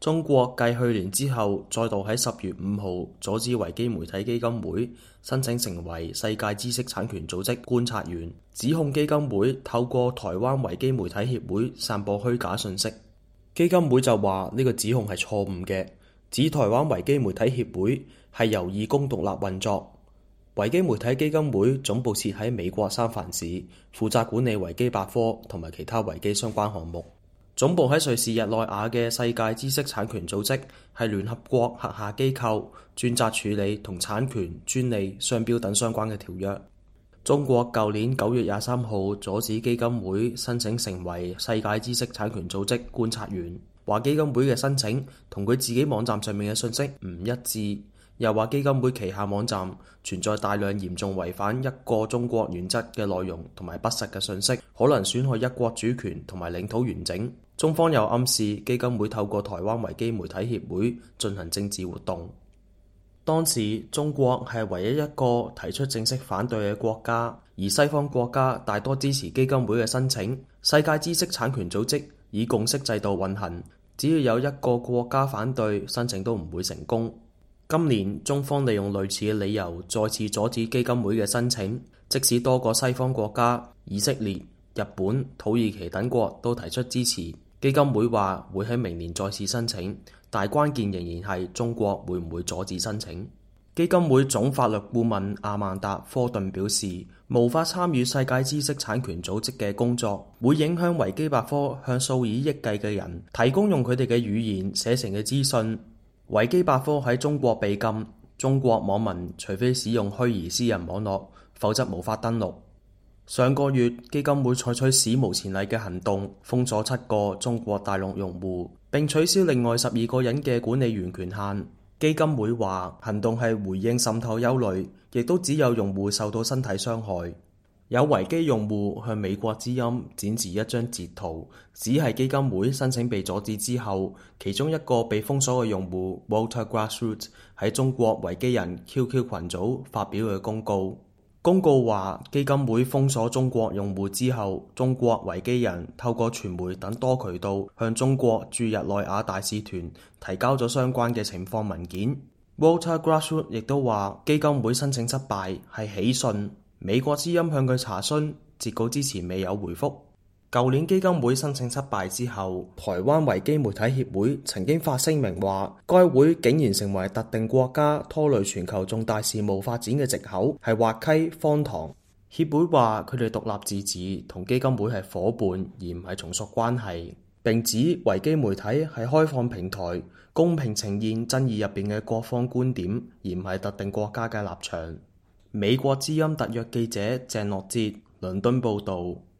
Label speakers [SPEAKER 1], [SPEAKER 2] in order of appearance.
[SPEAKER 1] 中國繼去年之後，再度喺10月5號阻止維基媒體基金會申請成為世界知識產權組織觀察員，指控基金會透過台灣維基媒體協會散播虛假信息。基金會就話呢個指控係錯誤嘅，指台灣維基媒體協會係由義工獨立運作。維基媒體基金會總部設喺美國三藩市，負責管理維基百科同埋其他維基相關項目。總部喺瑞士日內瓦嘅世界知識產權組織係聯合國轄下機構，專責處理同產權、專利、商標等相關嘅條約。中國舊年9月23號阻止基金會申請成為世界知識產權組織觀察員，話基金會嘅申請同佢自己網站上面嘅信息唔一致，又話基金會旗下網站存在大量嚴重違反一個中國原則嘅內容同埋不實嘅信息，可能損害一國主權同埋領土完整。中方又暗示基金會透過台灣維基媒體協會進行政治活動。當時中國係唯一一個提出正式反對嘅國家，而西方國家大多支持基金會嘅申請。世界知識產權組織以共識制度運行，只要有一個國家反對，申請都唔會成功。今年中方利用類似嘅理由再次阻止基金會嘅申請，即使多個西方國家以色列、日本、土耳其等國都提出支持。基金會話會喺明年再次申請，但關鍵仍然係中國會唔會阻止申請。基金會總法律顧問阿曼達·科頓表示，無法參與世界知識產權組織嘅工作，會影響維基百科向數以億計嘅人提供用佢哋嘅語言寫成嘅資訊。維基百科喺中國被禁，中國網民除非使用虛擬私人網絡，否則無法登錄。上個月，基金會採取史無前例嘅行動，封鎖7個中國大陸用戶，並取消另外12個人嘅管理員權限。基金會話行動係回應滲透憂慮，亦都只有用戶受到身體傷害。有維基用戶向美國之音展示一張截圖，只係基金會申請被阻止之後，其中一個被封鎖嘅用戶 Walter Grassroots 喺中國維基人 QQ 群組發表嘅公告。公告話，基金會封鎖中國用戶之後，中國維基人透過傳媒等多渠道向中國駐日內瓦大使團提交咗相關嘅情況文件。Walter Grassroots 亦都話，基金會申請失敗係喜訊。美國之音向佢查詢，截稿之前未有回覆。舊年基金會申請失敗之後，台灣維基媒體協會曾經發聲明話，該會竟然成為特定國家拖累全球重大事務發展嘅藉口，係滑稽荒唐。協會話佢哋獨立自治，同基金會係夥伴，而唔係從屬關係。並指維基媒體係開放平台，公平呈現爭議入邊嘅各方觀點，而唔係特定國家嘅立場。美國之音特約記者鄭樂哲倫敦報導。